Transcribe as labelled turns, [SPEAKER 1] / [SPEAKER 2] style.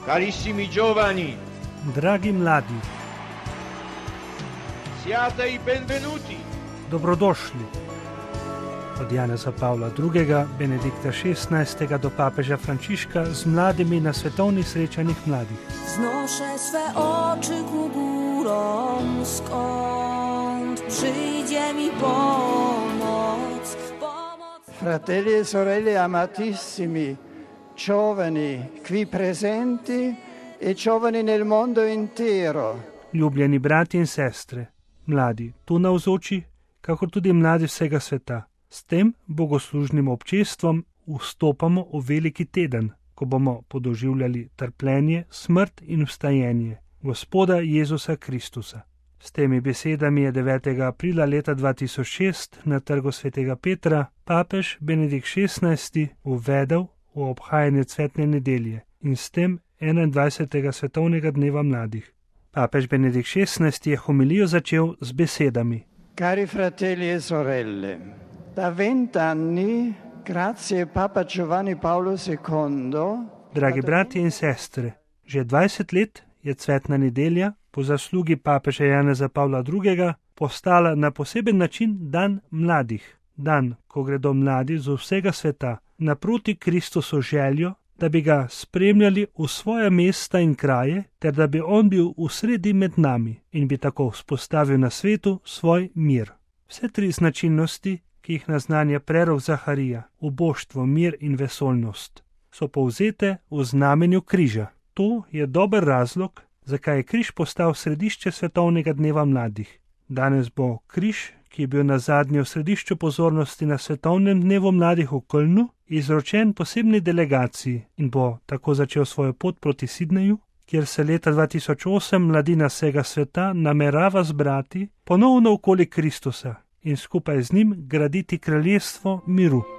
[SPEAKER 1] Carissimi giovani,
[SPEAKER 2] dragi mladi,
[SPEAKER 1] siate i benvenuti.
[SPEAKER 2] dobrodošli. Od Janeza Pavla II., Benedikta XVI. Do papeža Frančiška z mladimi na svetovnih srečanjih mladih.
[SPEAKER 3] Znoszę swe oczy ku górom, skąd przyjdzie mi pomoc.
[SPEAKER 4] Fratelli e sorelle amatissimi, giovani qui presenti e giovani nel mondo intero.
[SPEAKER 2] Ljubljeni brati in sestre, mladi tu navzoči, kakor tudi mladi vsega sveta. S tem bogoslužnim občestvom vstopamo v veliki teden, ko bomo podoživljali trpljenje, smrt in vstajenje Gospoda Jezusa Kristusa. S temi besedami je 9. aprila leta 2006 na trgu svetega Petra papež Benedikt XVI uvedel v obhajanje cvetne nedelje in s tem 21. svetovnega dneva mladih. Papež Benedikt XVI je homilijo začel z besedami:
[SPEAKER 4] Cari fratelli e sorelle, da 20 anni, grazie Papa Giovanni Paolo II,
[SPEAKER 2] Dragi bratje in sestre, že 20 let je cvetna nedelja po zaslugi papeža Janeza Pavla II. Postala na poseben način dan mladih. Dan, ko gredo mladi z vsega sveta naproti Kristusu željo, da bi ga spremljali v svoja mesta in kraje, ter da bi on bil v sredi med nami in bi tako vzpostavil na svetu svoj mir. Vse tri značilnosti, ki jih naznanja prerok Zaharija, uboštvo, mir in vesoljnost, so povzete v znamenju križa. To je dober razlog, zakaj je križ postal središče svetovnega dneva mladih. Danes bo križ, ki je bil nazadnje v središču pozornosti na svetovnem dnevu mladih v Kölnu, izročen posebni delegaciji in bo tako začel svojo pot proti Sidneju, kjer se leta 2008 mladina vsega sveta namerava zbrati ponovno okoli Kristusa in skupaj z njim graditi kraljestvo miru.